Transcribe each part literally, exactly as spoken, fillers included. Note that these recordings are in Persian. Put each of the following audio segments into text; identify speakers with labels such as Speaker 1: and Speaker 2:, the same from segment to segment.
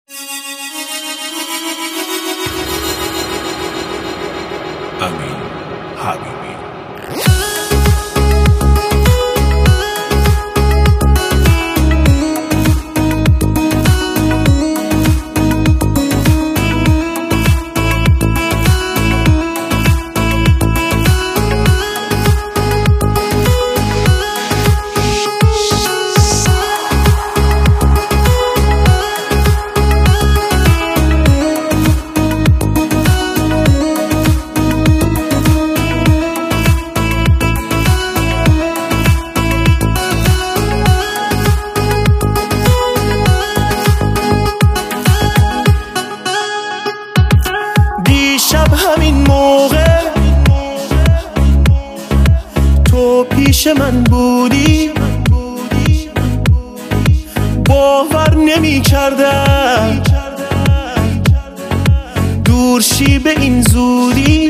Speaker 1: امین حبیبی.
Speaker 2: شب همین موقع تو پیش من بودی، باور نمی کردم دورشی به این زودی.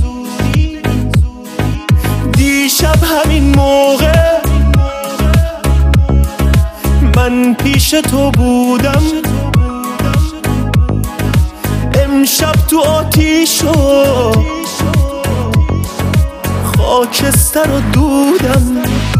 Speaker 2: دیشب همین موقع من پیش تو بودم، امشب تو آتیش و خاکستر و دودم.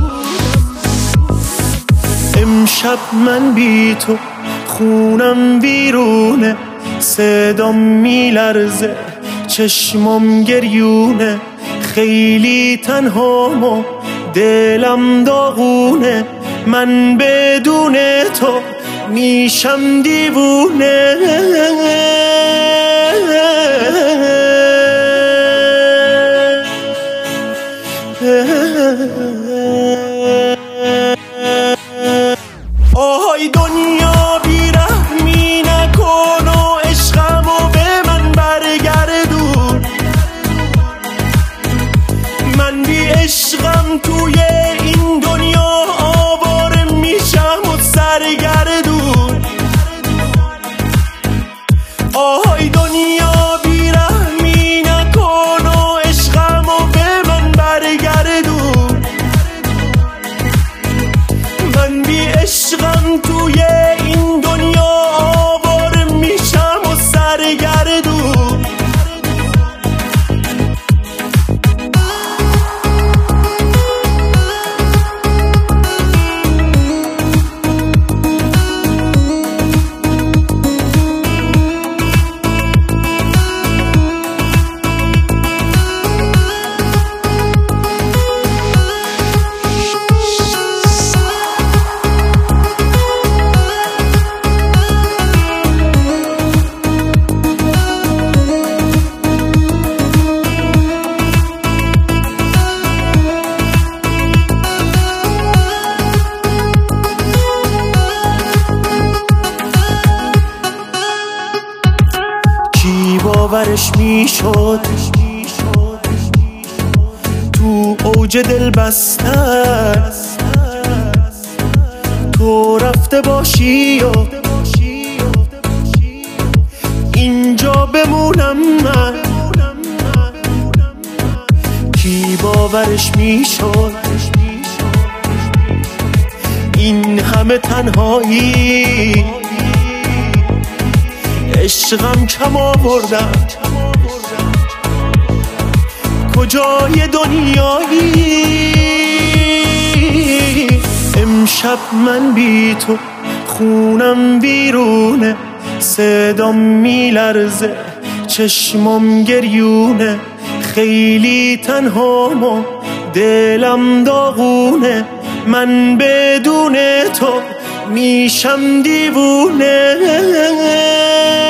Speaker 2: امشب من بی تو خونم بیرونه، صدام میلرزه چشمام گریونه، خیلی تنهام و دلم داغونه، من بدون تو میشم دیوونه. آهای دنیا بیرحمی نکن و عشقمو به من برگردون، من بی عشقم توی این دنیا آواره میشم و سرگردون. آهای دنیا بیرحمی نکن و عشقمو به من برگردون، من بی عشقم توی این دنیا آواره میشم و سرگردون. کی باورش میشد تو اوج دل بستن تو رفته باشی و اینجا بمونم من. کی باورش میشد این همه تنهایی، عشقم کم آوردم کجای دنیایی. امشب من بی تو خونم بیرونه، صدام میلرزه چشمام گریونه، خیلی تنهام و دلم داغونه، من بدون تو میشم دیوونه.